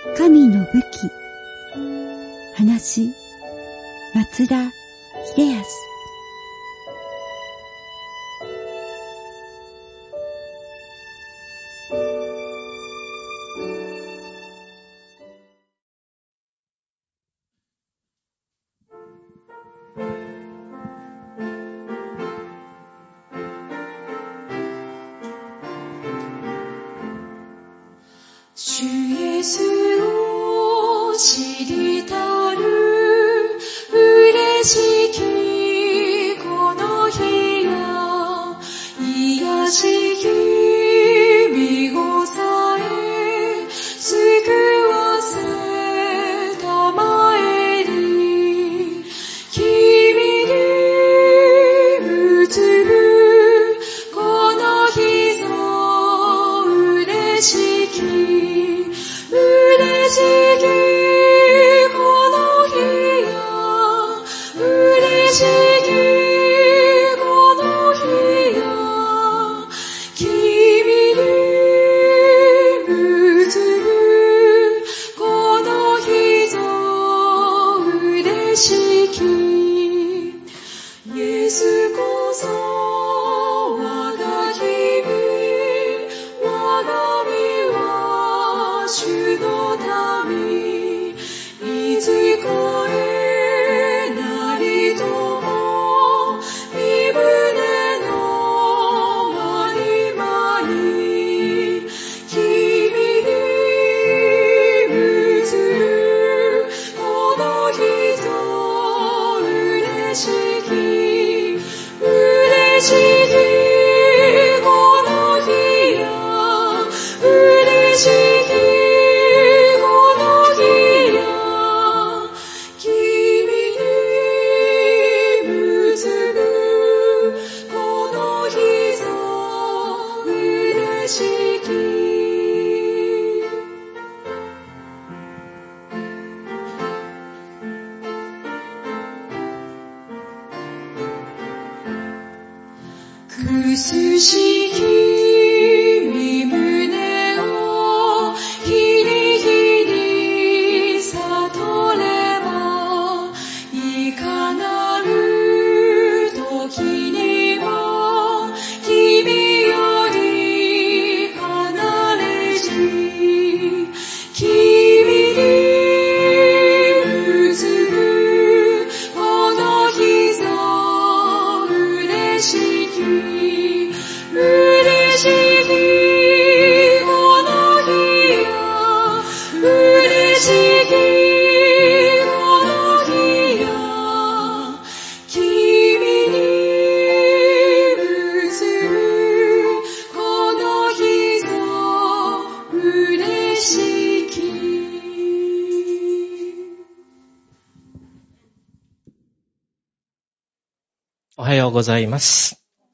神の武器。話、松田秀康。 主イエスを知りたる嬉しきこの日や癒しき見ごさえ救わせたまえに君に移るこの日ぞ嬉しき嬉しきこの日や嬉しきこの日や君に移るこの日ぞ嬉しきイエスこそ我が君我が身は主の民いずこへなりとも身胸のまにまに君に移るこの日ぞ嬉しき嬉しきこの日や嬉しきこの日や君に移るこの日ぞ嬉しき苦しき身胸を日に日に悟ればいかなる時にも君より離れず君に移るこの日ぞ嬉しき嬉しきこの日や嬉しきこの日や君に移るこの日ぞ嬉しきおはようございます。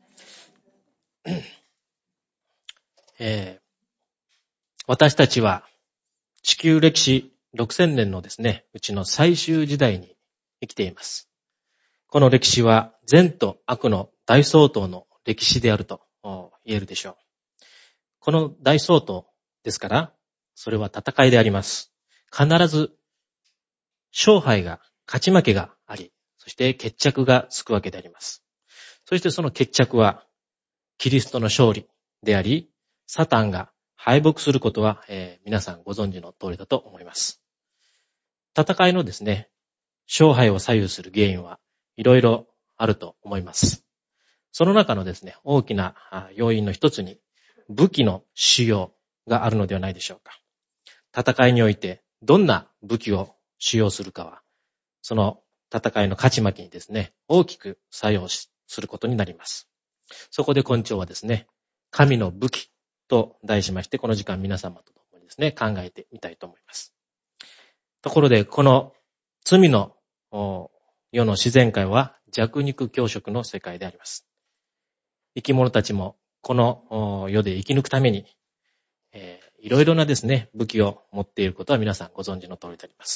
私たちは地球歴史6000年のですね、うちの最終時代に生きています。この歴史は善と悪の大相当の歴史であると言えるでしょう。この大相当ですから、それは戦いであります。必ず勝敗が、勝ち負けがあり、そして決着がつくわけであります。そしてその決着はキリストの勝利であり、サタンが敗北することは、皆さんご存知の通りだと思います。戦いのですね、勝敗を左右する原因はいろいろあると思います。その中のですね、大きな要因の一つに武器の使用があるのではないでしょうか。戦いにおいてどんな武器を使用するかは、その戦いの勝ち負けにですね、大きく作用することになります。そこで今朝はですね、神の武器と題しまして、この時間皆様と共にですね、考えてみたいと思います。ところで、この罪の世の自然界は弱肉強食の世界であります。生き物たちもこの世で生き抜くために、いろいろなですね、武器を持っていることは皆さんご存知の通りであります。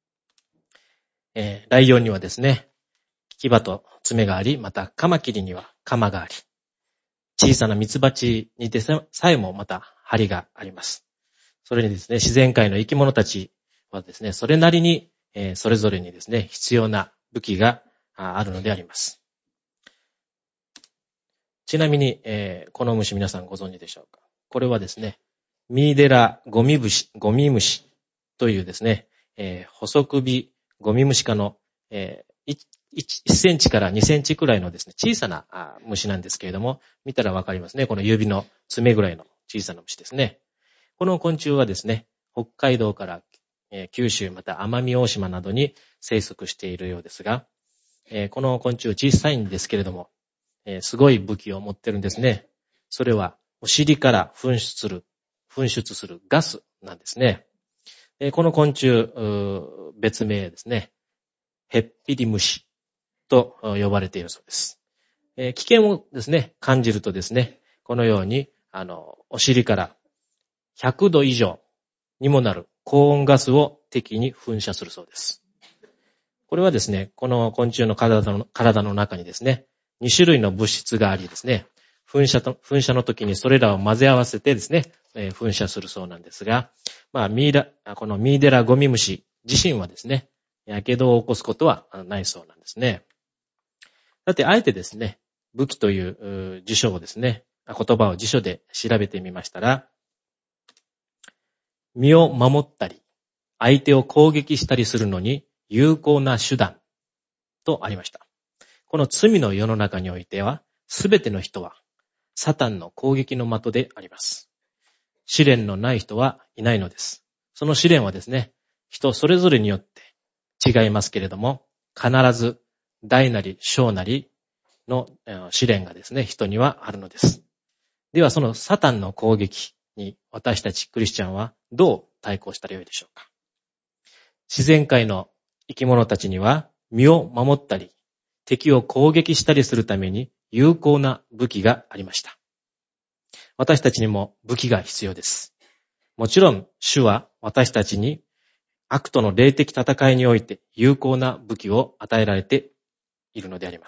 ライオンにはですね、牙と爪があり、またカマキリには鎌があり、小さなミツバチにでさえもまた針があります。 それにですね、自然界の生き物たちはですね、それなりに、それぞれにですね、必要な武器があるのであります。ちなみに、この虫皆さんご存知でしょうか。これはですね、ミイデラゴミムシというですね、細首ゴミムシ科の、1センチから2センチくらいのですね、小さな虫なんですけれども、見たらわかりますね。この指の爪ぐらいの小さな虫ですね。この昆虫はですね、北海道から九州また奄美大島などに生息しているようですが、この昆虫小さいんですけれども、すごい武器を持ってるんですね。それはお尻から噴出するガスなんですね。この昆虫、別名ですね、ヘッピリムシと呼ばれているそうです。危険をですね、感じるとですね、このように、お尻から100度以上にもなる高温ガスを敵に噴射するそうです。これはですね、この昆虫の体の中にですね、2種類の物質がありですね、噴射の時にそれらを混ぜ合わせてですね、噴射するそうなんですが、このミイデラゴミムシ自身はですね、火傷を起こすことはないそうなんですね。さて、あえてですね、武器という辞書をですね、言葉を辞書で調べてみましたら、身を守ったり、相手を攻撃したりするのに有効な手段とありました。この罪の世の中においては、すべての人はサタンの攻撃の的であります。試練のない人はいないのです。その試練はですね、人それぞれによって違いますけれども、必ず大なり小なりの試練がですね、人にはあるのです。ではそのサタンの攻撃に私たちクリスチャンはどう対抗したらよいでしょうか。自然界の生き物たちには身を守ったり、敵を攻撃したりするために有効な武器がありました。私たちにも武器が必要です。もちろん主は私たちに悪との霊的戦いにおいて有効な武器を与えられているのであります。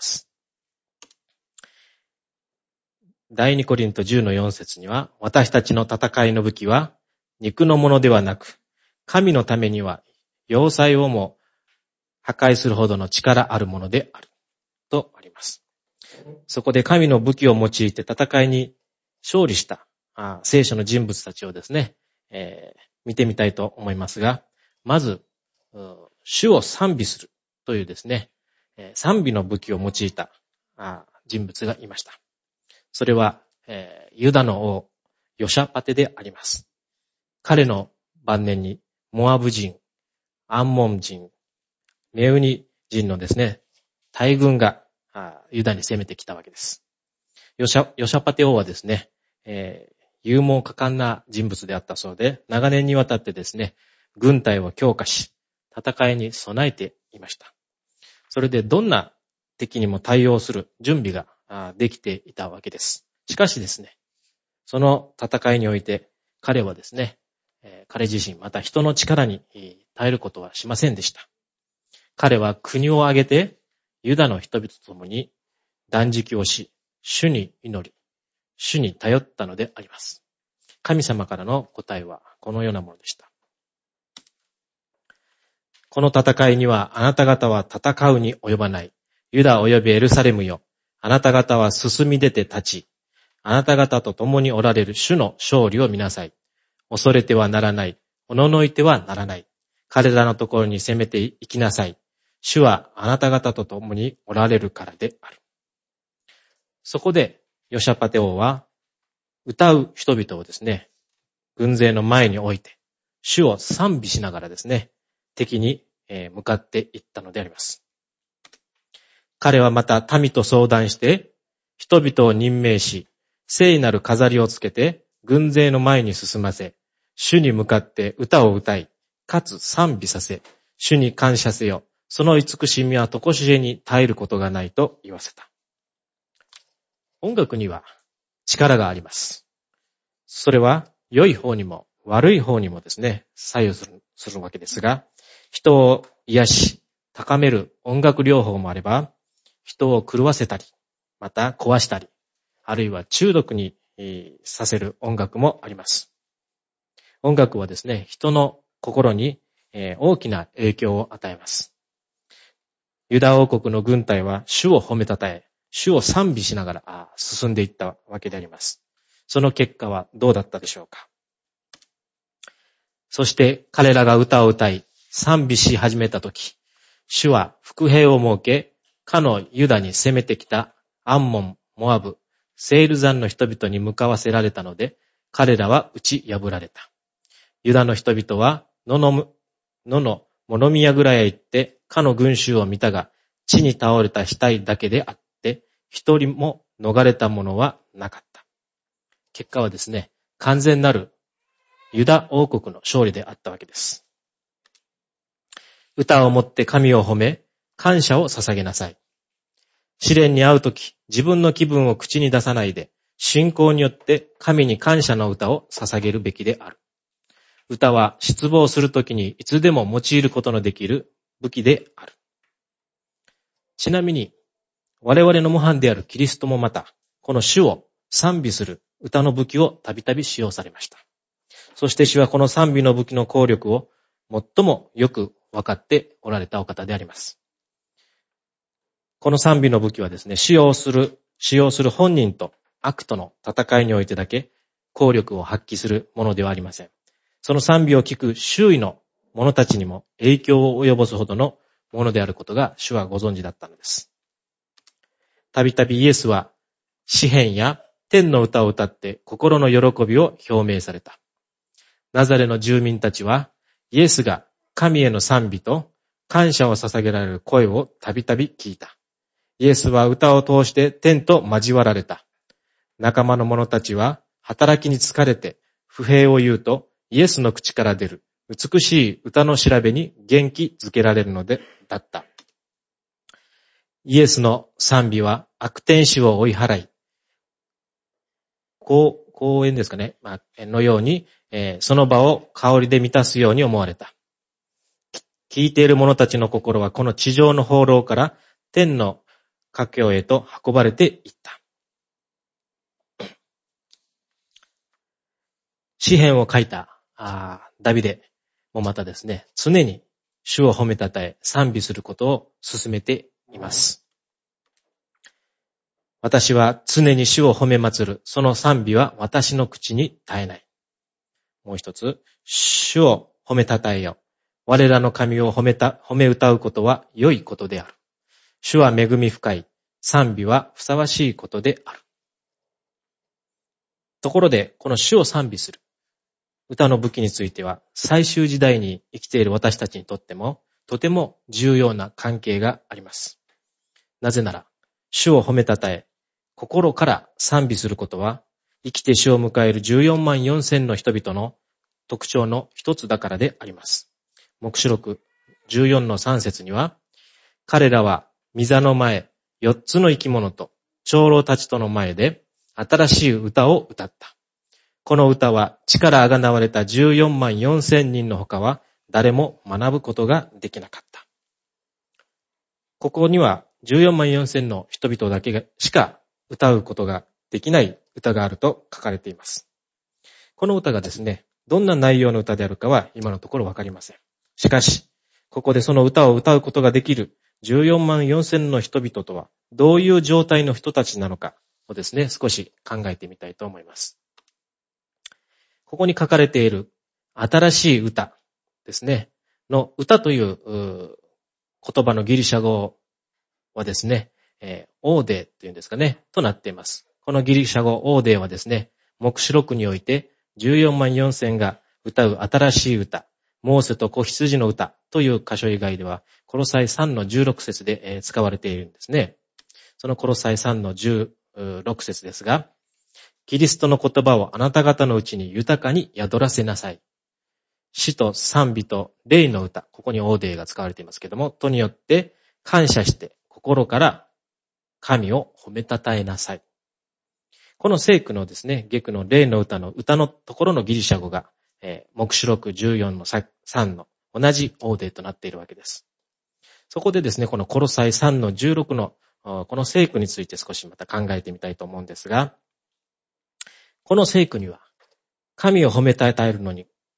第2コリント10の4節には、私たちの戦いの武器は肉のものではなく、神のためには要塞をも破壊するほどの力あるものであるとあります。そこで神の武器を用いて戦いに勝利した聖書の人物たちをですね、見てみたいと思いますが、まず主を賛美するというですね、賛美の武器を用いた人物がいました。それは、ユダの王ヨシャパテであります。彼の晩年にモアブ人、アンモン人、メウニ人のですね、大軍がユダに攻めてきたわけです。ヨシャパテ王はですね、勇猛果敢な人物であったそうで、長年にわたってですね、軍隊を強化し、戦いに備えていました。それでどんな敵にも対応する準備ができていたわけです。しかしですね、その戦いにおいて彼はですね、彼自身また人の力に耐えることはしませんでした。彼は国を挙げてユダの人々と共に断食をし、主に祈り、主に頼ったのであります。神様からの答えはこのようなものでした。この戦いにはあなた方は戦うに及ばない。ユダおよびエルサレムよ。あなた方は進み出て立ち、あなた方と共におられる主の勝利を見なさい。恐れてはならない。おののいてはならない。彼らのところに攻めていきなさい。主はあなた方と共におられるからである。そこでヨシャパテ王は歌う人々をですね、軍勢の前に置いて、主を賛美しながらですね、敵に向かっていったのであります。彼はまた民と相談して、人々を任命し、聖なる飾りをつけて、軍勢の前に進ませ、主に向かって歌を歌い、かつ賛美させ、主に感謝せよ。その慈しみは常しえに絶えることがないと言わせた。音楽には力があります。それは良い方にも悪い方にもですね、作用するわけですが、人を癒し、高める音楽療法もあれば、人を狂わせたり、また壊したり、あるいは中毒にさせる音楽もあります。 音楽はですね、人の心に大きな影響を与えます。ユダ王国の軍隊は主を褒めたたえ、主を賛美しながら進んでいったわけであります。その結果はどうだったでしょうか。そして彼らが歌を歌い、賛美し始めたとき、主は伏兵を設け、かのユダに攻めてきたアンモン、モアブ、セール山の人々に向かわせられたので、彼らは打ち破られた。ユダの人々は野の物見櫓へ行って、かの群衆を見たが、地に倒れた死体だけであって、一人も逃れたものはなかった。結果はですね、完全なるユダ王国の勝利であったわけです。歌をもって神を褒め、感謝を捧げなさい。試練に遭うとき、自分の気分を口に出さないで、信仰によって神に感謝の歌を捧げるべきである。歌は失望するときにいつでも用いることのできる武器である。ちなみに、我々の模範であるキリストもまた、この主を賛美する歌の武器をたびたび使用されました。そして主はこの賛美の武器の効力を最もよく分かっておられたお方であります。この賛美の武器はですね、使用する本人と悪との戦いにおいてだけ効力を発揮するものではありません。その賛美を聞く周囲の者たちにも影響を及ぼすほどのものであることが主はご存知だったのです。たびたびイエスは詩篇や天の歌を歌って心の喜びを表明された。ナザレの住民たちはイエスが神への賛美と感謝を捧げられる声をたびたび聞いた。イエスは歌を通して天と交わられた。仲間の者たちは働きに疲れて不平を言うとイエスの口から出る美しい歌の調べに元気づけられるのだった。イエスの賛美は悪天使を追い払い、公園ですかね、のように、その場を香りで満たすように思われた。聞いている者たちの心はこの地上の放浪から天の佳境へと運ばれていった。詩篇を書いたダビデもまたですね、常に主を褒めたたえ賛美することを進めています。私は常に主を褒め祀る。その賛美は私の口に絶えない。もう一つ、主を褒めたたえよ。我らの神を褒め歌うことは良いことである。主は恵み深い。賛美はふさわしいことである。ところで、この主を賛美する歌の武器については、最終時代に生きている私たちにとっても、とても重要な関係があります。なぜなら、主を褒めたたえ、心から賛美することは、生きて死を迎える14万4千の人々の特徴の一つだからであります。黙示録14の3節には、彼らは御座の前、4つの生き物と長老たちとの前で新しい歌を歌った。この歌は地からあがなわれた14万4千人の他は誰も学ぶことができなかった。ここには14万4千の人々だけしか歌うことができない歌があると書かれています。この歌がですね、どんな内容の歌であるかは今のところわかりません。しかし、ここでその歌を歌うことができる14万4千の人々とはどういう状態の人たちなのかをですね、少し考えてみたいと思います。ここに書かれている新しい歌ですね、の歌という言葉のギリシャ語はですね、オーデーというんですかね、となっています。このギリシャ語オーデーはですね、黙示録において14万4千が歌う新しい歌、モーセと子羊の歌という箇所以外では、コロサイ3の16節で使われているんですね。そのコロサイ3の16節ですが、キリストの言葉をあなた方のうちに豊かに宿らせなさい。詩と賛美と霊の歌、ここにオーデーが使われていますけれども、とによって感謝して心から神を褒めたたえなさい。この聖句のですね、下句の霊の歌の歌のところのギリシャ語が、黙示録14の3の同じオーデーとなっているわけです。そこでですね、このコロサイ3の16のこの聖句について少しまた考えてみたいと思うんですが、この聖句には神を褒めたたえるのに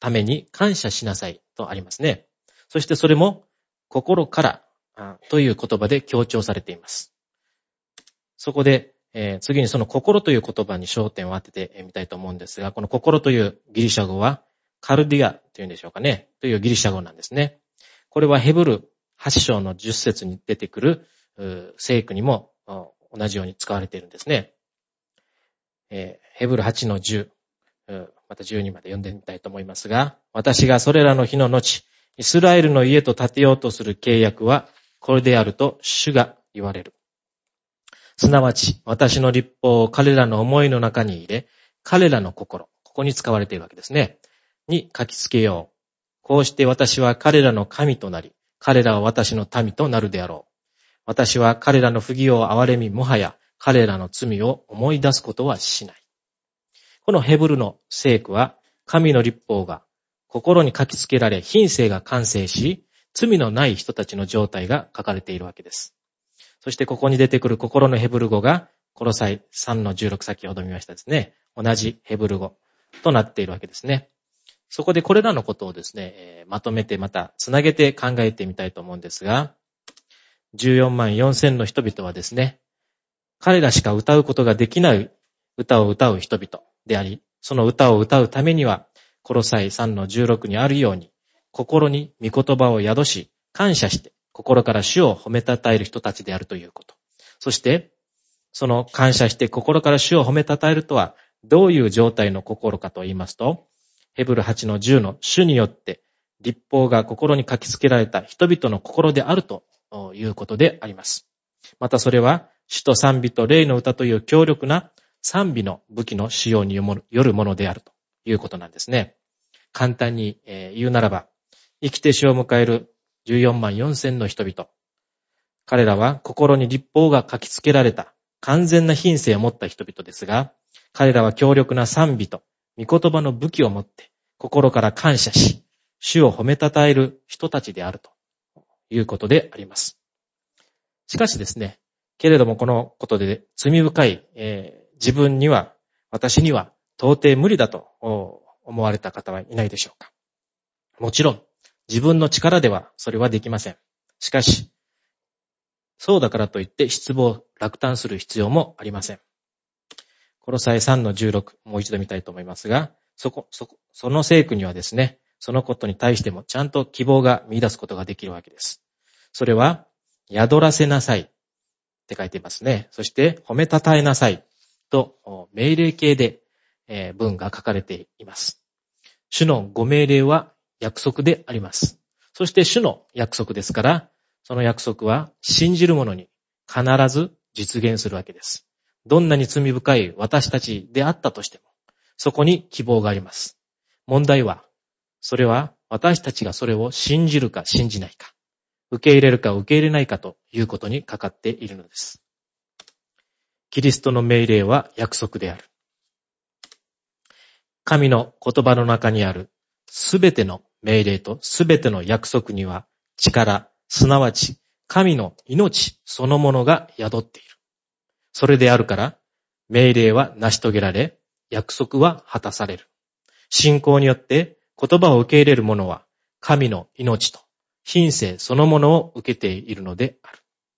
ために感謝しなさいとありますね。そしてそれも心からという言葉で強調されています。そこで、次にその心という言葉に焦点を当ててみたいと思うんですが、この心というギリシャ語はカルディアというんでしょうかね、というギリシャ語なんですね。これはヘブル8章の10節に出てくる聖句にも同じように使われているんですね。ヘブル8の10、また12まで読んでみたいと思いますが、私がそれらの日の後、イスラエルの家と立てようとする契約はこれであると主が言われる。すなわち、私の律法を彼らの思いの中に入れ、彼らの心、ここに使われているわけですね、に書きつけよう。こうして私は彼らの神となり、彼らは私の民となるであろう。私は彼らの不義を憐れみ、もはや彼らの罪を思い出すことはしない。このヘブルの聖句は、神の律法が心に書きつけられ、品性が完成し、罪のない人たちの状態が書かれているわけです。そしてここに出てくる心のヘブル語が、コロサイ3の16先ほど見ましたですね。同じヘブル語となっているわけですね。そこでこれらのことをですね、まとめてまたつなげて考えてみたいと思うんですが、14万4千の人々はですね、彼らしか歌うことができない歌を歌う人々であり、その歌を歌うためには、コロサイ3の16にあるように、心に御言葉を宿し、感謝して、心から主を褒めたたえる人たちであるということ。そして、その感謝して心から主を褒めたたえるとは、どういう状態の心かと言いますと、ヘブル8の10の主によって、律法が心に書きつけられた人々の心であるということであります。またそれは、主と賛美と霊の歌という強力な賛美の武器の使用によるものであるということなんですね。簡単に言うならば、生きて死を迎える14万4千の人々。彼らは心に律法が書きつけられた完全な品性を持った人々ですが、彼らは強力な賛美と御言葉の武器を持って心から感謝し、主を褒めたたえる人たちであるということであります。しかしですね、けれどもこのことで罪深い、自分には、私には到底無理だと思われた方はいないでしょうか。もちろん、自分の力ではそれはできません。しかし、そうだからといって失望、落胆する必要もありません。コロサイ3の16、もう一度見たいと思いますが、その聖句にはですね、そのことに対してもちゃんと希望が見出すことができるわけです。それは、宿らせなさいって書いていますね。そして、褒めたたえなさいと命令形で文が書かれています。主のご命令は約束であります。そして主の約束ですから、その約束は信じる者に必ず実現するわけです。どんなに罪深い私たちであったとしても、そこに希望があります。問題は、それは私たちがそれを信じるか信じないか、受け入れるか受け入れないかということにかかっているのです。キリストの命令は約束である。神の言葉の中にあるすべての命令とすべての約束には力、すなわち神の命そのものが宿っている。それであるから命令は成し遂げられ、約束は果たされる。信仰によって言葉を受け入れる者は神の命と品性そのものを受けているのである。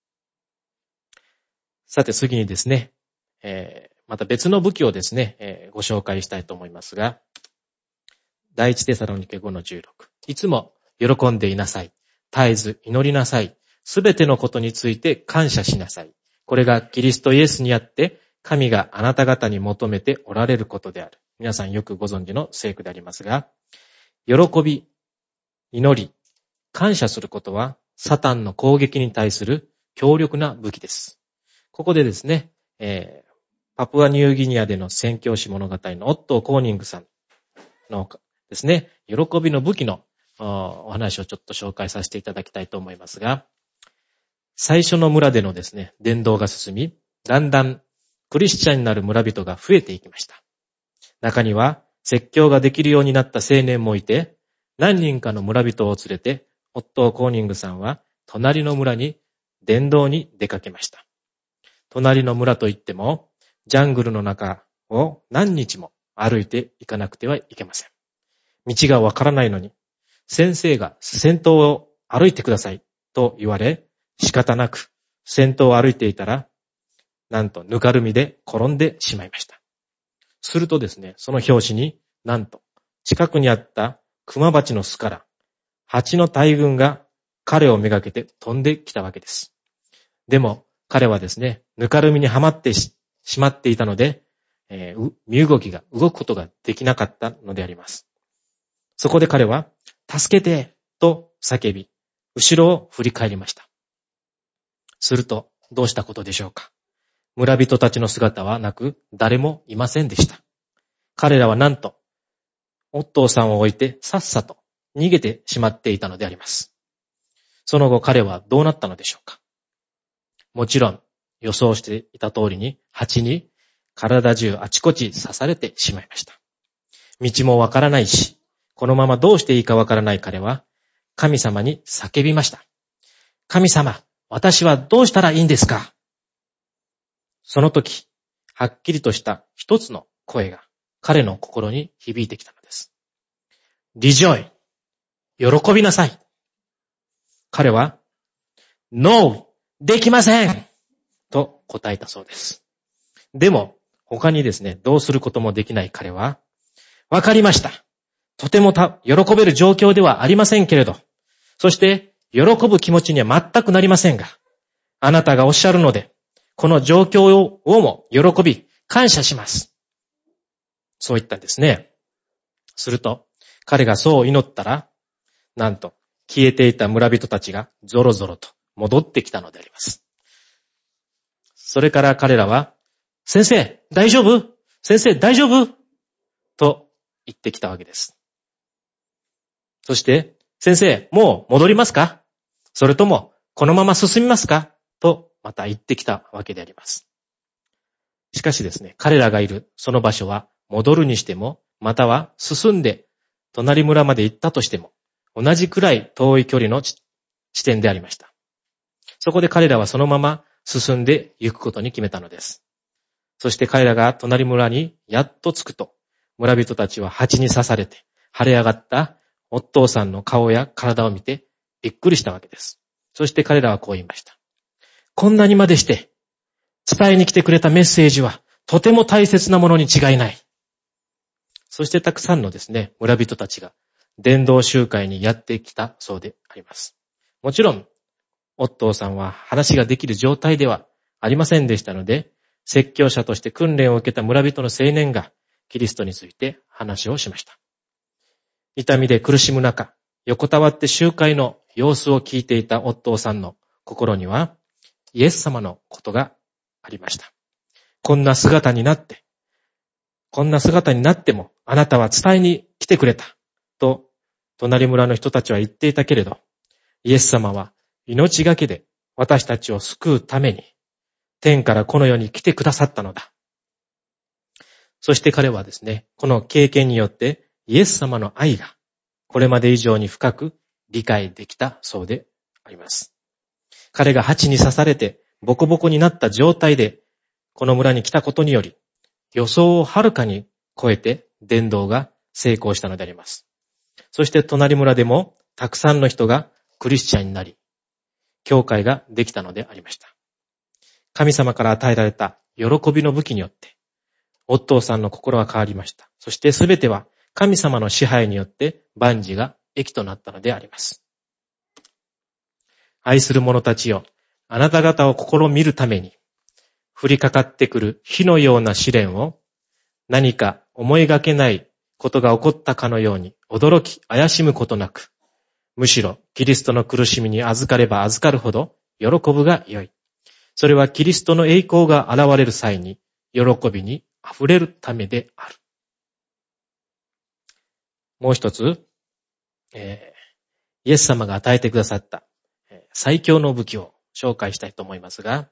さて次にですね、また別の武器をですね、ご紹介したいと思いますが、第一テサロニケ5の16。いつも喜んでいなさい。絶えず祈りなさい。すべてのことについて感謝しなさい。これがキリストイエスにあって、神があなた方に求めておられることである。皆さんよくご存知の聖句でありますが、喜び、祈り、感謝することは、サタンの攻撃に対する強力な武器です。ここでですね、パプアニューギニアでの宣教師物語のオットー・コーニングさんのですね、喜びの武器のお話をちょっと紹介させていただきたいと思いますが、最初の村でのですね、伝道が進み、だんだんクリスチャンになる村人が増えていきました。中には説教ができるようになった青年もいて、何人かの村人を連れて、オットー・コーニングさんは隣の村に伝道に出かけました。隣の村といっても、ジャングルの中を何日も歩いていかなくてはいけません。 道がわからないのに、先生が先頭を歩いてくださいと言われ、仕方なく先頭を歩いていたら、なんとぬかるみで転んでしまいました。するとですね、その拍子になんと近くにあったクマバチの巣から蜂の大群が彼をめがけて飛んできたわけです。でも彼はですね、ぬかるみにはまってしまっていたので、身動くことができなかったのであります。そこで彼は、助けてと叫び、後ろを振り返りました。すると、どうしたことでしょうか。村人たちの姿はなく、誰もいませんでした。彼らはなんと、オットーさんを置いてさっさと逃げてしまっていたのであります。その後彼はどうなったのでしょうか。もちろん、予想していた通りに、蜂に体中あちこち刺されてしまいました。道もわからないし、このままどうしていいかわからない彼は、神様に叫びました。神様、私はどうしたらいいんですか？その時、はっきりとした一つの声が彼の心に響いてきたのです。Rejoice! 喜びなさい。彼は、No! できませんと答えたそうです。でも、他にですね、どうすることもできない彼は、わかりました。とても喜べる状況ではありませんけれど、そして喜ぶ気持ちには全くなりませんが、あなたがおっしゃるので、この状況をも喜び、感謝します。そう言ったんですね。すると、彼がそう祈ったら、なんと消えていた村人たちがゾロゾロと戻ってきたのであります。それから彼らは、先生、大丈夫？先生、大丈夫？と言ってきたわけです。そして、先生、もう戻りますか？それとも、このまま進みますか？と、また言ってきたわけであります。しかしですね、彼らがいるその場所は、戻るにしても、または進んで、隣村まで行ったとしても、同じくらい遠い距離の地点でありました。そこで彼らはそのまま進んで行くことに決めたのです。そして彼らが隣村にやっと着くと、村人たちは蜂に刺されて、腫れ上がったお父さんの顔や体を見てびっくりしたわけです。そして彼らはこう言いました。こんなにまでして伝えに来てくれたメッセージはとても大切なものに違いない。そしてたくさんのですね、村人たちが伝道集会にやってきたそうであります。もちろん、オットーさんは話ができる状態ではありませんでしたので、説教者として訓練を受けた村人の青年がキリストについて話をしました。痛みで苦しむ中、横たわって集会の様子を聞いていたオットーさんの心にはイエス様のことがありました。こんな姿になってもあなたは伝えに来てくれたと隣村の人たちは言っていたけれど、イエス様は命がけで私たちを救うために天からこの世に来てくださったのだ。そして彼はですね、この経験によってイエス様の愛がこれまで以上に深く理解できたそうであります。彼が蜂に刺されてボコボコになった状態でこの村に来たことにより予想をはるかに超えて伝道が成功したのであります。そして隣村でもたくさんの人がクリスチャンになり、教会ができたのでありました。神様から与えられた喜びの武器によって、オットーさんの心は変わりました。そしてすべては神様の支配によって万事が益となったのであります。愛する者たちよ、あなた方を試みるために、降りかかってくる火のような試練を、何か思いがけないことが起こったかのように驚き怪しむことなく、むしろキリストの苦しみに預かれば預かるほど喜ぶがよい。それはキリストの栄光が現れる際に喜びに溢れるためである。もう一つ、イエス様が与えてくださった最強の武器を紹介したいと思いますが、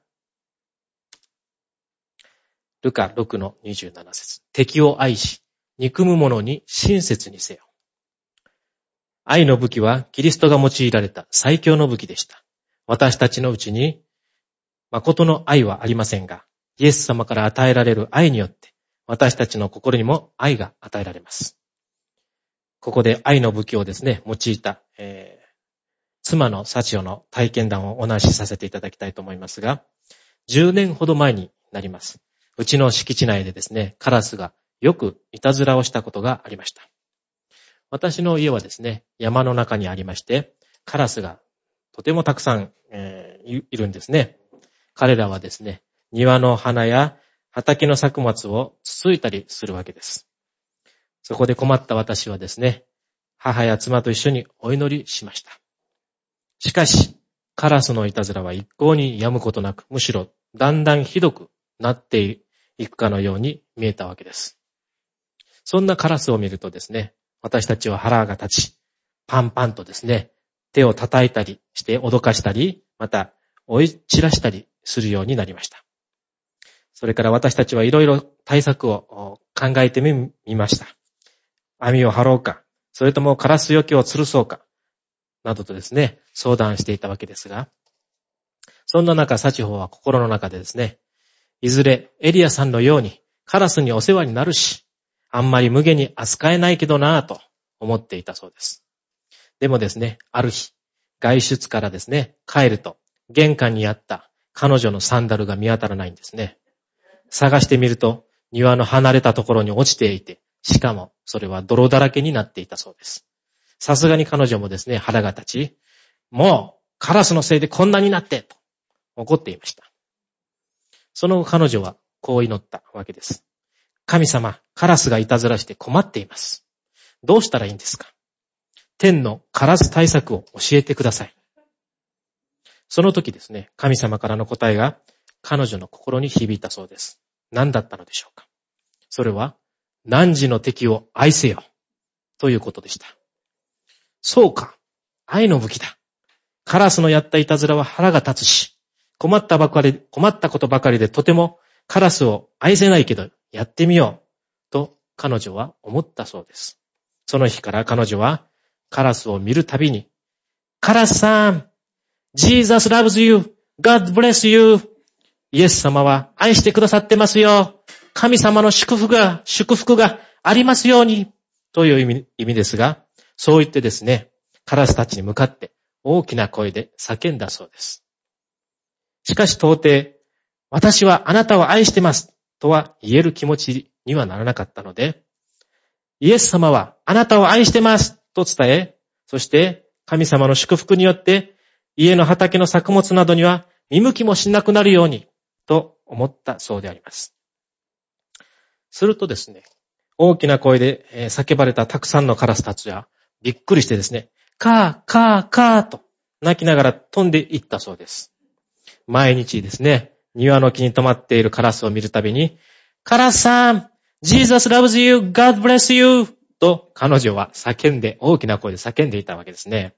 ルカ 6-27 節。敵を愛し、憎む者に親切にせよ。愛の武器はキリストが用いられた最強の武器でした。私たちのうちに誠の愛はありませんが、イエス様から与えられる愛によって私たちの心にも愛が与えられます。 ここで愛の武器をですね、用いた、妻の幸代の体験談をお話しさせていただきたいと思いますが、10年ほど前になります。うちの敷地内でですね、カラスがよくいたずらをしたことがありました。私の家はですね、山の中にありまして、カラスがとてもたくさん、いるんですね。彼らはですね、庭の花や畑の作物をつついたりするわけです。そこで困った私はですね、母や妻と一緒にお祈りしました。しかし、カラスのいたずらは一向に止むことなく、むしろだんだんひどくなっていくかのように見えたわけです。そんなカラスを見るとですね、私たちは腹が立ち、パンパンとですね、手を叩いたりして脅かしたり、また追い散らしたりするようになりました。それから私たちはいろいろ対策を考えてみました。網を張ろうか、それともカラスよけを吊るそうか、などとですね、相談していたわけですが、そんな中、幸穂は心の中でですね、いずれエリアさんのようにカラスにお世話になるし、あんまり無下に扱えないけどなぁと思っていたそうです。でもですね、ある日、外出からですね、帰ると、玄関にあった彼女のサンダルが見当たらないんですね。探してみると、庭の離れたところに落ちていて、しかもそれは泥だらけになっていたそうです。さすがに彼女もですね、腹が立ち、もうカラスのせいでこんなになってと怒っていました。その後彼女はこう祈ったわけです。神様、カラスがいたずらして困っています。どうしたらいいんですか？天のカラス対策を教えてください。その時ですね、神様からの答えが彼女の心に響いたそうです。何だったのでしょうか？それは、汝の敵を愛せよということでした。そうか、愛の武器だ。カラスのやったいたずらは腹が立つし、困ったことばかりでとてもカラスを愛せないけどやってみようと彼女は思ったそうです。その日から彼女はカラスを見るたびに、カラスさん、Jesus loves you, God bless you。イエス様は愛してくださってますよ。神様の祝福がありますように。という意味ですが、そう言ってですね、カラスたちに向かって大きな声で叫んだそうです。しかし到底、私はあなたを愛してますとは言える気持ちにはならなかったので、イエス様はあなたを愛してますと伝え、そして神様の祝福によって家の畑の作物などには見向きもしなくなるようにと思ったそうであります。するとですね、大きな声で叫ばれたたくさんのカラスたちはびっくりしてですね、カー、カー、カーと鳴きながら飛んでいったそうです。毎日ですね、庭の木に止まっているカラスを見るたびに、カラスさん、Jesus loves you, God bless you と彼女は大きな声で叫んでいたわけですね。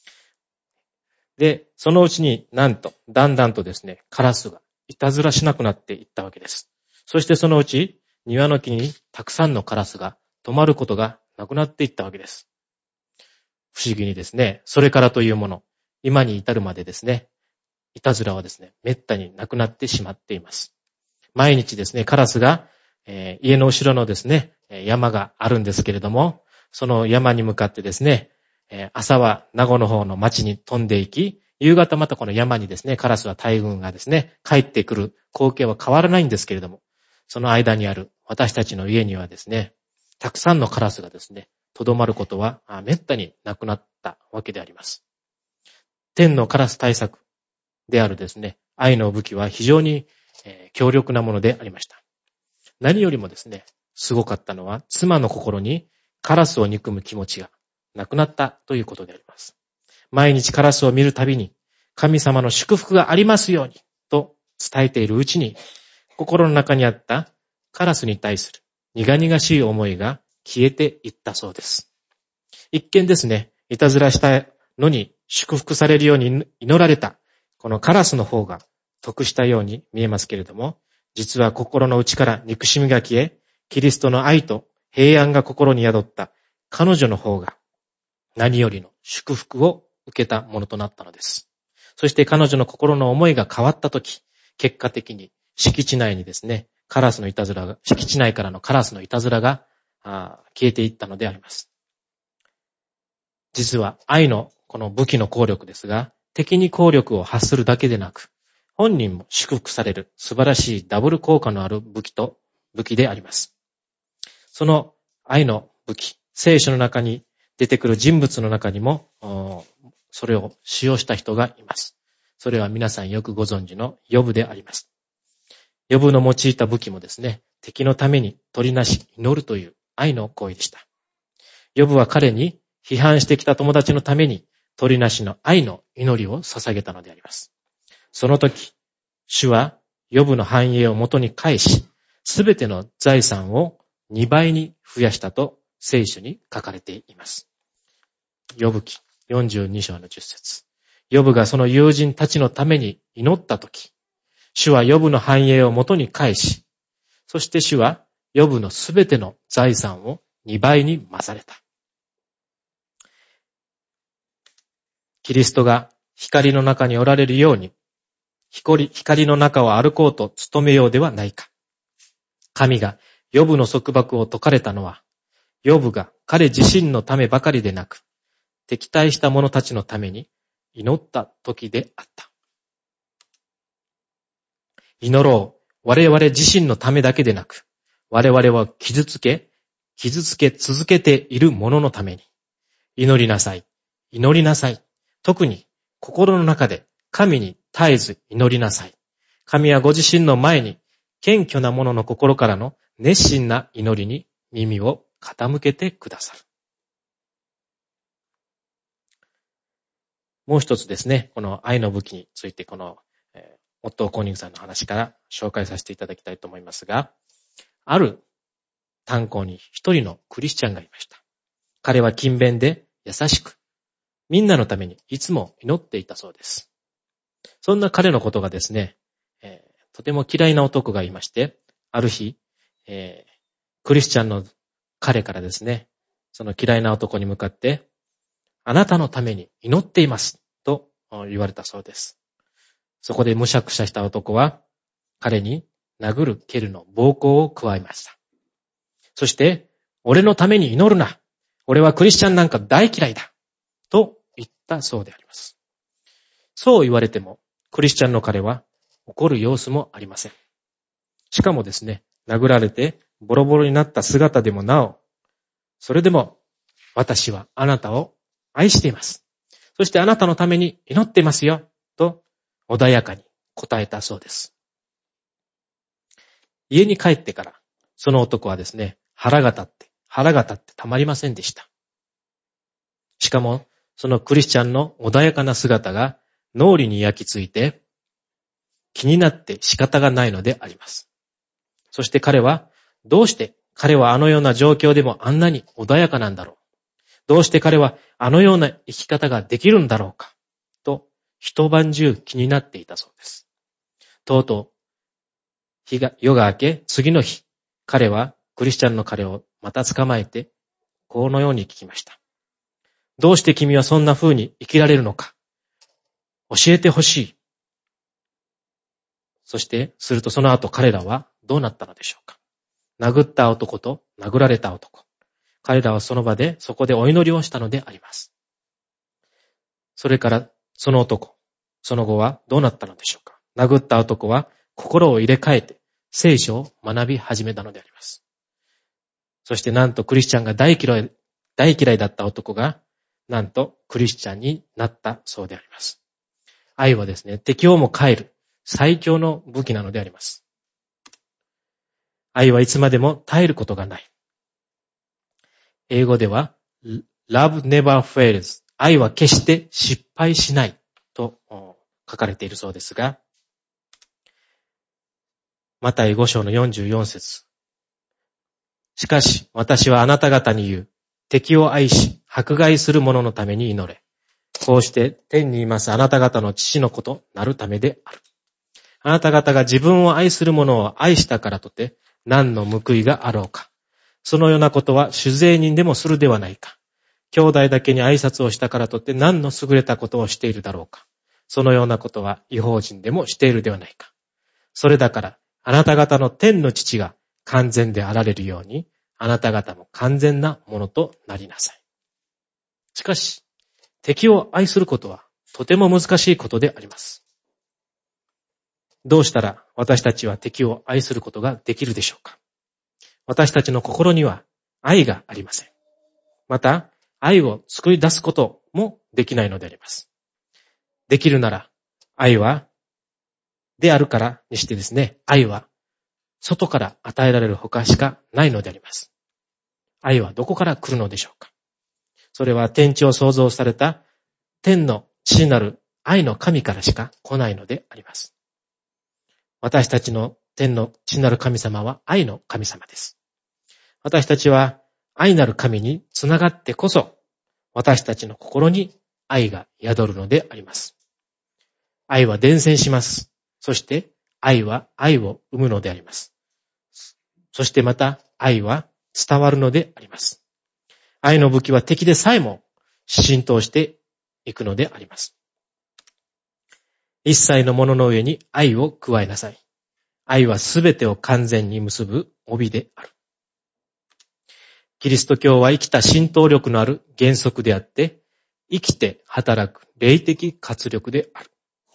で、そのうちになんと、だんだんとですね、カラスがいたずらしなくなっていったわけです。そしてそのうち、庭の木にたくさんのカラスが止まることがなくなっていったわけです。不思議にですね、それからというもの、今に至るまでですね、いたずらはですね、滅多になくなってしまっています。毎日ですね、カラスが、家の後ろのですね、山があるんですけれども、その山に向かってですね、朝は名護の方の町に飛んでいき、夕方またこの山にですね、カラスは大群がですね、帰ってくる光景は変わらないんですけれども、その間にある私たちの家にはですね、たくさんのカラスがですね、とどまることは滅多になくなったわけであります。天のカラス対策であるですね、愛の武器は非常に強力なものでありました。何よりもですね、すごかったのは妻の心にカラスを憎む気持ちがなくなったということであります。毎日カラスを見るたびに神様の祝福がありますようにと伝えているうちに、心の中にあったカラスに対する苦々しい思いが消えていったそうです。一見ですね、いたずらしたのに祝福されるように祈られたこのカラスの方が得したように見えますけれども、実は心の内から憎しみが消え、キリストの愛と平安が心に宿った彼女の方が何よりの祝福を受けたものとなったのです。そして彼女の心の思いが変わったとき、結果的に敷地内にですね、敷地内からのカラスのいたずらが消えていったのであります。 実は愛のこの武器の効力ですが、敵に効力を発するだけでなく、本人も祝福される素晴らしいダブル効果のある武器であります。その愛の武器、聖書の中に出てくる人物の中にも、それを使用した人がいます。それは皆さんよくご存知のヨブであります。ヨブの用いた武器もですね、敵のために取りなし祈るという愛の行為でした。ヨブは彼に批判してきた友達のために取りなしの愛の祈りを捧げたのであります。その時、主はヨブの繁栄を元に返し、すべての財産を2倍に増やしたと聖書に書かれています。ヨブ記42章の10節。ヨブがその友人たちのために祈ったとき、主はヨブの繁栄を元に返し、そして主はヨブのすべての財産を2倍に増された。キリストが光の中におられるように、光の中を歩こうと努めようではないか。神がヨブの束縛を解かれたのは、ヨブが彼自身のためばかりでなく、敵対した者たちのために祈った時であった。祈ろう。我々自身のためだけでなく、我々は傷つけ続けている者のために。祈りなさい。祈りなさい。特に心の中で神に絶えず祈りなさい。神はご自身の前に謙虚な者の心からの熱心な祈りに耳を傾けてくださる。もう一つですね、この愛の武器についてこのオットー・コーニングさんの話から紹介させていただきたいと思いますが、ある炭鉱に一人のクリスチャンがいました。彼は勤勉で優しく、みんなのためにいつも祈っていたそうです。そんな彼のことがですね、とても嫌いな男がいまして、ある日、クリスチャンの彼からですね、その嫌いな男に向かって、あなたのために祈っていますと言われたそうです。そこでむしゃくしゃした男は彼に殴る蹴るの暴行を加えました。そして、俺のために祈るな。俺はクリスチャンなんか大嫌いだ。と言ったそうであります。そう言われても、クリスチャンの彼は怒る様子もありません。しかもですね、殴られてボロボロになった姿でもなお、それでも私はあなたを愛しています。そしてあなたのために祈っていますよ。と穏やかに答えたそうです。家に帰ってから、その男はですね、腹が立ってたまりませんでした。しかも、そのクリスチャンの穏やかな姿が脳裏に焼き付いて、気になって仕方がないのであります。そして彼は、どうして彼はあのような状況でもあんなに穏やかなんだろう。どうして彼はあのような生き方ができるんだろうか。と、一晩中気になっていたそうです。とうとう、夜が明け、次の日、彼はクリスチャンの彼をまた捕まえて、このように聞きました。どうして君はそんな風に生きられるのか。教えてほしい。そして、するとその後彼らはどうなったのでしょうか。殴った男と殴られた男。彼らはそこでお祈りをしたのであります。それからその男、その後はどうなったのでしょうか。殴った男は心を入れ替えて聖書を学び始めたのであります。そしてなんとクリスチャンが大嫌いだった男がなんとクリスチャンになったそうであります。愛はですね、敵をも変える最強の武器なのであります。愛はいつまでも絶えることがない。英語では Love never fails。愛は決して失敗しないと書かれているそうですが、マタイ5章の44節。しかし私はあなた方に言う。敵を愛し迫害する者のために祈れ。こうして天にいますあなた方の父の子となるためである。あなた方が自分を愛する者を愛したからとて何の報いがあろうか。そのようなことは主税人でもするではないか。兄弟だけに挨拶をしたからとって何の優れたことをしているだろうか。そのようなことは異邦人でもしているではないか。それだからあなた方の天の父が完全であられるように、あなた方も完全なものとなりなさい。しかし、 敵を愛することはとても難しいことであります。どうしたら私たちは敵を愛することができるでしょうか。私たちの心には愛がありません。また、愛を作り出すこともできないのであります。できるなら、愛は、であるからにしてですね、愛は外から与えられるほかしかないのであります。愛はどこから来るのでしょうか。それは天地を創造された天の父なる愛の神からしか来ないのであります。私たちの天の父なる神様は愛の神様です。私たちは愛なる神につながってこそ、私たちの心に愛が宿るのであります。愛は伝染します。そして愛は愛を生むのであります。そしてまた愛は伝わるのであります。愛の武器は敵でさえも浸透していくのであります。一切のものの上に愛を加えなさい。愛はすべてを完全に結ぶ帯である。キリスト教は生きた浸透力のある原則であって、生きて働く霊的活力である。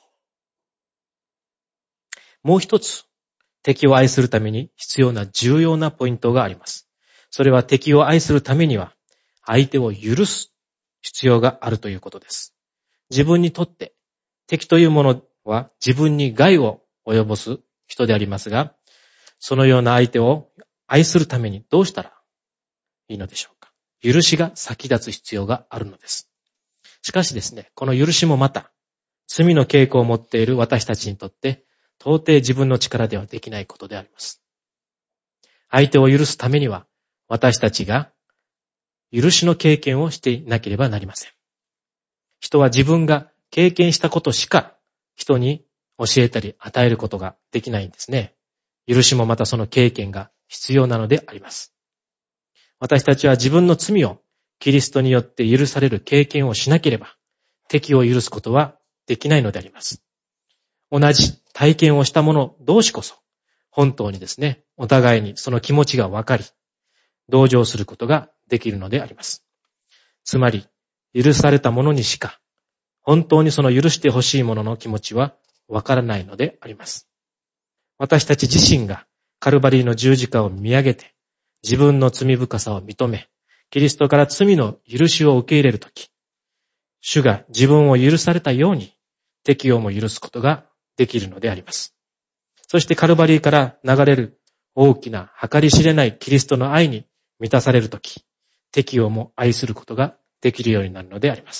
もう一つ、敵を愛するために必要な重要なポイントがあります。それは敵を愛するためには、相手を許す必要があるということです。自分にとって敵というものは自分に害を及ぼす人でありますが、そのような相手を愛するためにどうしたらいいのでしょうか。許しが先立つ必要があるのです。しかしですね、この許しもまた罪の傾向を持っている私たちにとって到底自分の力ではできないことであります。相手を許すためには私たちが許しの経験をしていなければなりません。人は自分が経験したことしか人に教えたり与えることができないんですね。許しもまたその経験が必要なのであります。私たちは自分の罪をキリストによって許される経験をしなければ敵を許すことはできないのであります。同じ体験をした者同士こそ本当にですね、お互いにその気持ちが分かり、同情することができるのであります。つまり、許された者にしか、本当にその許してほしい者の気持ちはわからないのであります。私たち自身がカルバリーの十字架を見上げて、自分の罪深さを認め、キリストから罪の許しを受け入れるとき、主が自分を許されたように敵をも許すことができるのであります。そしてカルバリーから流れる大きな計り知れないキリストの愛に満たされるとき、敵をも愛することができるようになるのであります。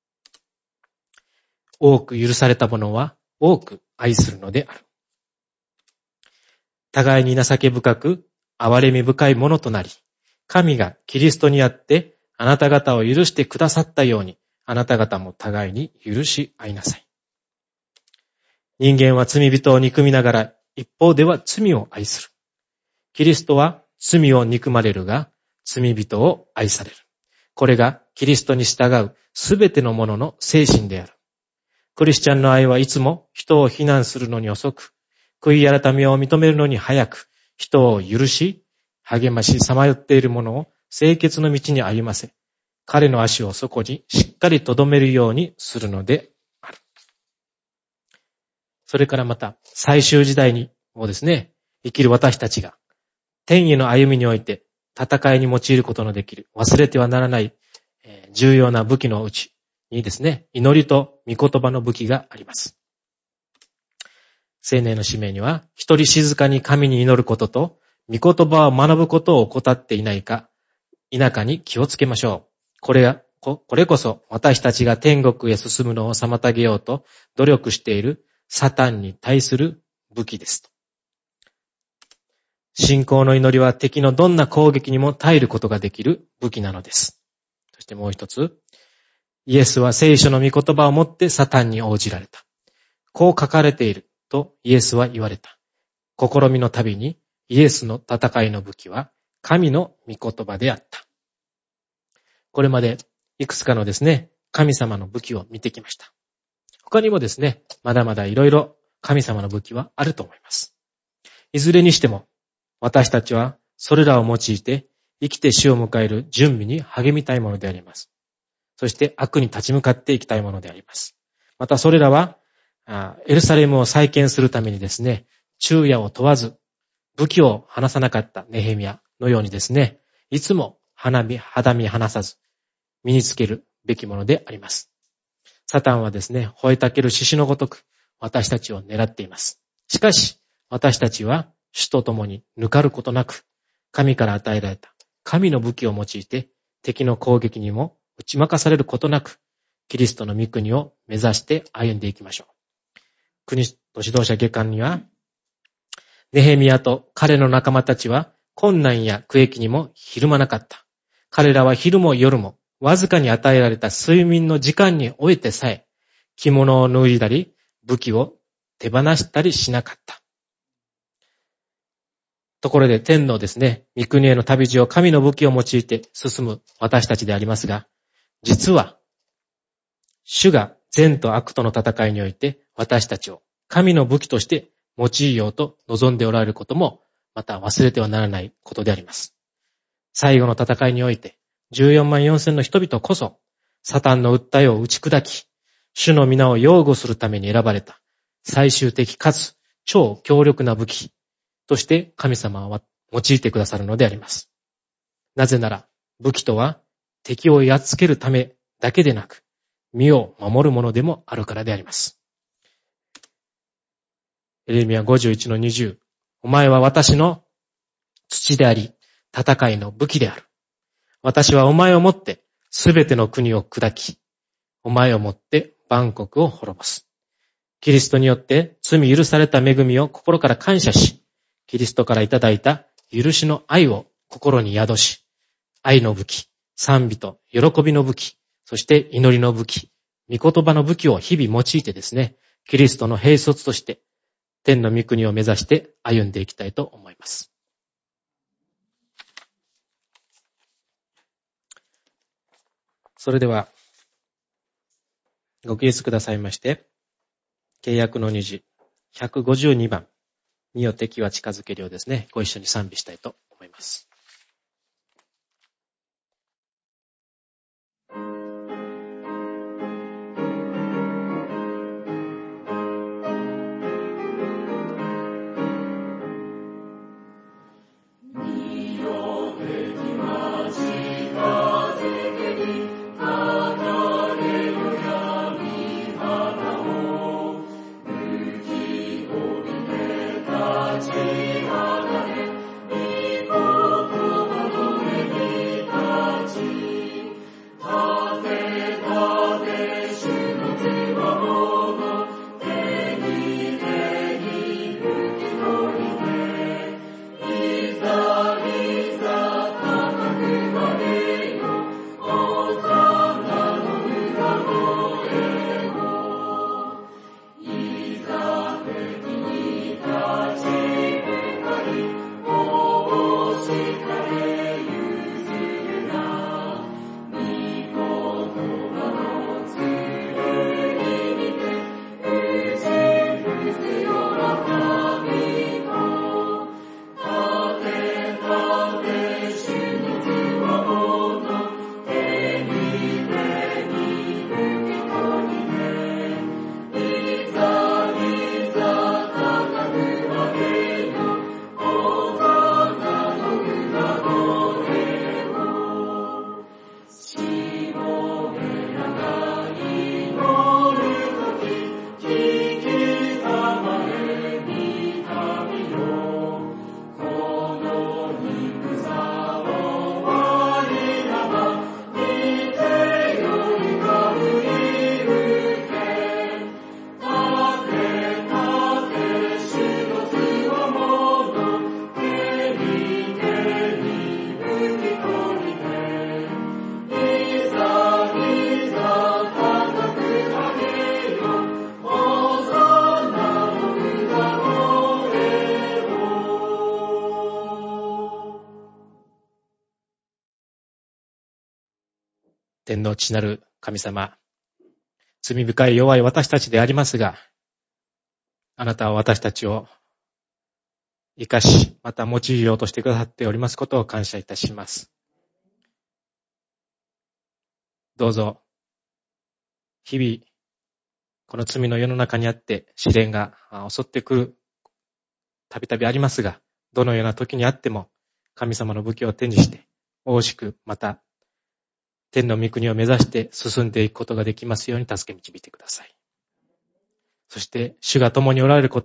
多く許された者は多く愛するのである。互いに情け深く、憐れみ深いものとなり、神がキリストにあってあなた方を許してくださったように、あなた方も互いに許し合いなさい。人間は罪人を憎みながら、一方では罪を愛する。キリストは罪を憎まれるが、罪人を愛される。これがキリストに従うすべてのものの精神である。クリスチャンの愛はいつも人を非難するのに遅く、悔い改めを認めるのに早く、人を許し、励まし、さまよっている者を清潔の道に歩ませ、彼の足をそこにしっかり留めるようにするのである。それからまた、最終時代にもですね、生きる私たちが、天への歩みにおいて、戦いに用いることのできる、忘れてはならない重要な武器のうちにですね、祈りと御言葉の武器があります。青年の使命には、一人静かに神に祈ることと、御言葉を学ぶことを怠っていないか、否かに気をつけましょう。これこそ私たちが天国へ進むのを妨げようと努力しているサタンに対する武器です。信仰の祈りは敵のどんな攻撃にも耐えることができる武器なのです。そしてもう一つ、イエスは聖書の御言葉をもってサタンに応じられた。こう書かれているとイエスは言われた。試みのたびにイエスの戦いの武器は神の御言葉であった。これまでいくつかのですね、神様の武器を見てきました。他にもですね、まだまだいろいろ神様の武器はあると思います。いずれにしても私たちはそれらを用いて生きて死を迎える準備に励みたいものであります。 そして悪に立ち向かっていきたいものであります。またそれらは、エルサレムを再建するためにですね、昼夜を問わず、武器を離さなかったネヘミヤのようにですね、いつも肌身離さず、身につけるべきものであります。サタンはですね、吠えたける獅子のごとく、私たちを狙っています。しかし、私たちは主と共に抜かることなく、神から与えられた神の武器を用いて、敵の攻撃にも打ち負かされることなく、キリストの御国を目指して歩んでいきましょう。国と指導者下巻には、ネヘミヤと彼の仲間たちは困難や苦役にもひるまなかった。彼らは昼も夜もわずかに与えられた睡眠の時間に終えてさえ、着物を脱いだり、武器を手放したりしなかった。ところで天のですね、御国への旅路を神の武器を用いて進む私たちでありますが、実は、主が善と悪との戦いにおいて私たちを神の武器として用いようと望んでおられることも、また忘れてはならないことであります。最後の戦いにおいて、14万4千の人々こそ、サタンの訴えを打ち砕き、主の皆を擁護するために選ばれた、最終的かつ超強力な武器として神様は用いてくださるのであります。なぜなら、武器とは敵をやっつけるためだけでなく、身を守るものでもあるからであります。エレミヤ 51-20、お前は私の土であり、戦いの武器である。私はお前をもってすべての国を砕き、お前をもって万国を滅ぼす。キリストによって罪許された恵みを心から感謝し、キリストからいただいた許しの愛を心に宿し、愛の武器、賛美と喜びの武器、そして祈りの武器、御言葉の武器を日々用いてですね、キリストの兵卒として天の御国を目指して歩んでいきたいと思います。それでは、ご起立くださいまして、契約の虹、152番、身を敵は近づけるようですね、ご一緒に賛美したいと思います。天の父なる神様、罪深い弱い私たちでありますが、あなたは私たちを生かし、また用いようとしてくださっておりますことを感謝いたします。どうぞ日々、この罪の世の中にあって試練が襲ってくる、たびたびありますが、どのような時にあっても、神様の武器を手にして、大しくまた、天の御国を目指して進んでいくことができますように助け導いてください。そして、主が共におられること、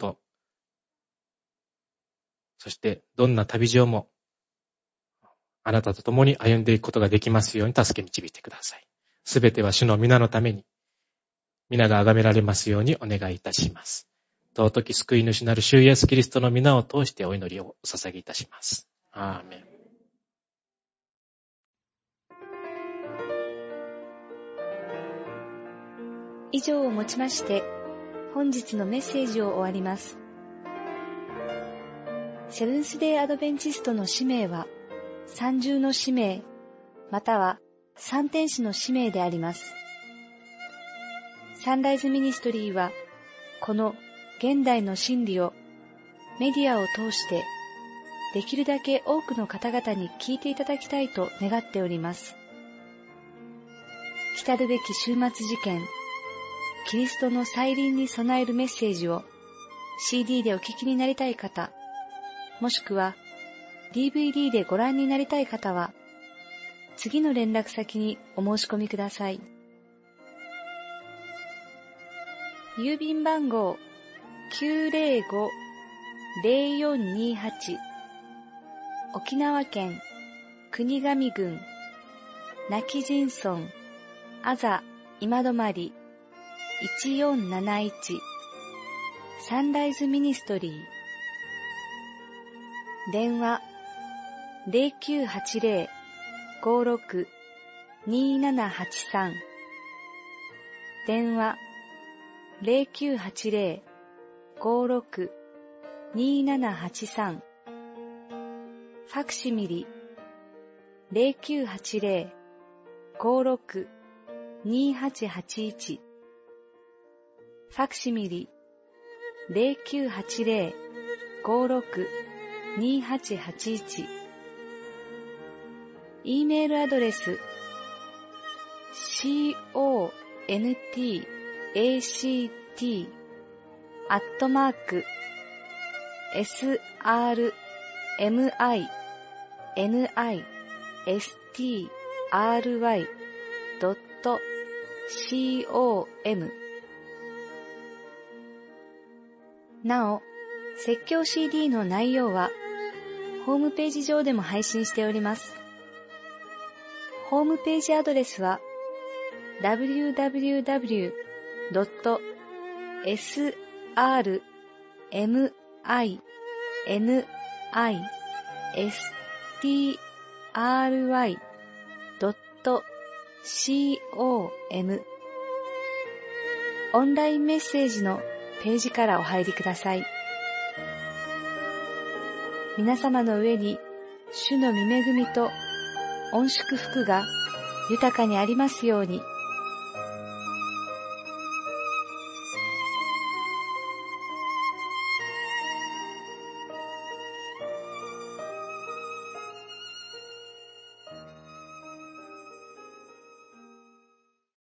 そしてどんな旅路をも、あなたと共に歩んでいくことができますように助け導いてください。すべては主の皆のために、皆が崇められますようにお願いいたします。尊き救い主なる主イエスキリストの皆を通してお祈りをお捧げいたします。アーメン。 以上をもちまして、本日のメッセージを終わります。セブンスデーアドベンチストの使命は、三重の使命、または三天使の使命であります。サンライズミニストリーは、この現代の真理をメディアを通して、できるだけ多くの方々に聞いていただきたいと願っております。来るべき終末事件、キリストの再臨に備えるメッセージを CD でお聞きになりたい方、もしくは DVD でご覧になりたい方は、次の連絡先にお申し込みください。郵便番号 905-0428 沖縄県国頭郡今帰仁村あざ今泊1471サンライズミニストリー。電話 0980-56-2783 電話 0980-56-2783 ファクシミリ 0980-56-2881 ファクシミリ 0980-56-2881 E メールアドレス srmistry.com なお、説教 CD の内容はホームページ上でも配信しております。ホームページアドレスは www.srmistry.com オンラインメッセージのページからお入りください。皆様の上に主の御恵みと御祝福が豊かにありますように。